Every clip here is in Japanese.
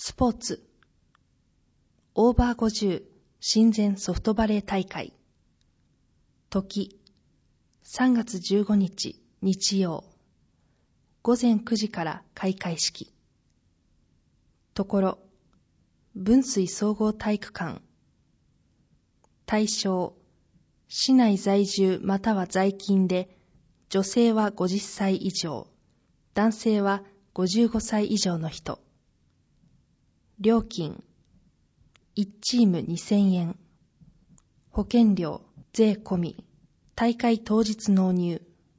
スポーツオーバー50親善ソフトバレー大会。時3月15日日曜午前9時から開会式。ところ分水総合体育館。対象市内在住または在勤で女性は50歳以上、男性は55歳以上の人。料金1チーム2000円。保険料税込み。大会当日納入。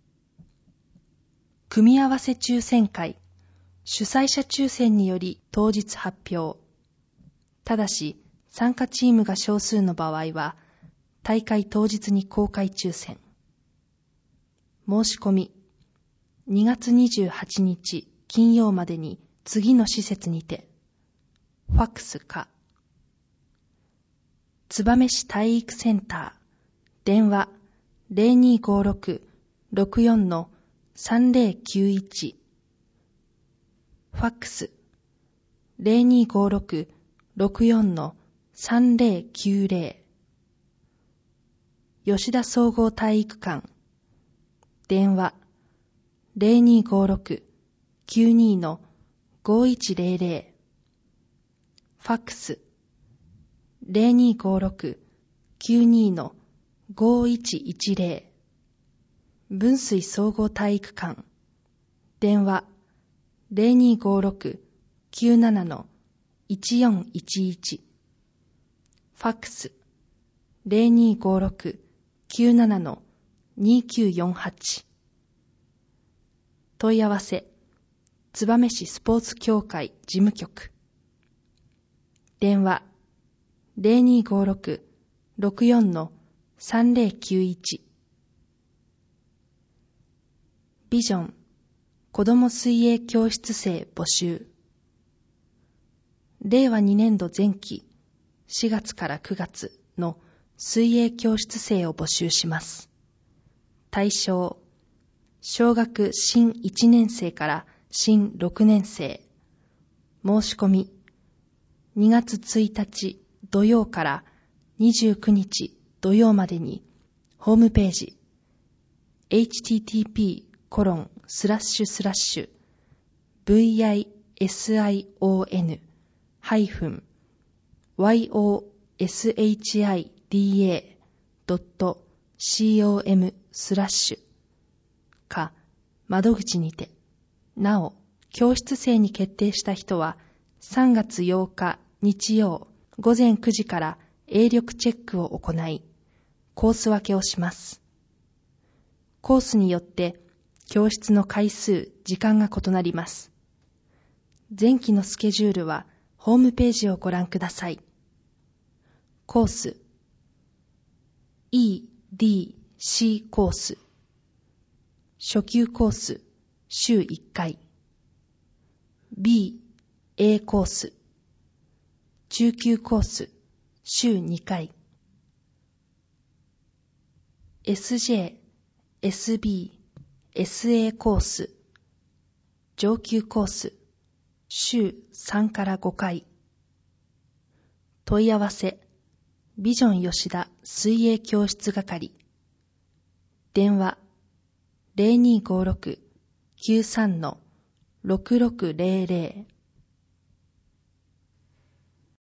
組み合わせ抽選会。主催者抽選により当日発表。ただし参加チームが少数の場合は大会当日に公開抽選。申し込み2月28日金曜までに次の施設にて。ファックスか。燕市体育センター。電話 0256-64-3091。ファックス 0256-64-3090。吉田総合体育館。電話 0256-92-5100。ファックス 0256-92-5110。分水総合体育館。電話 0256-97-1411。ファックス 0256-97-2948。問い合わせ燕市スポーツ協会事務局。電話 0256-64-3091。ビジョン子ども水泳教室生募集。令和2年度前期4月から9月の水泳教室生を募集します。対象小学新1年生から新6年生。申し込み2月1日土曜から29日土曜までにホームページ http://vision-yoshida.com/ か窓口にて。なお、教室生に決定した人は3月8日日曜午前9時から泳力チェックを行い、コース分けをします。コースによって教室の回数、時間が異なります。前期のスケジュールはホームページをご覧ください。コース E、D、C コース。初級コース週1回。B、A コース。中級コース週2回。SJ、SB、SA コース。上級コース週3から5回。問い合わせビジョン吉田水泳教室係。電話 0256-93-6600。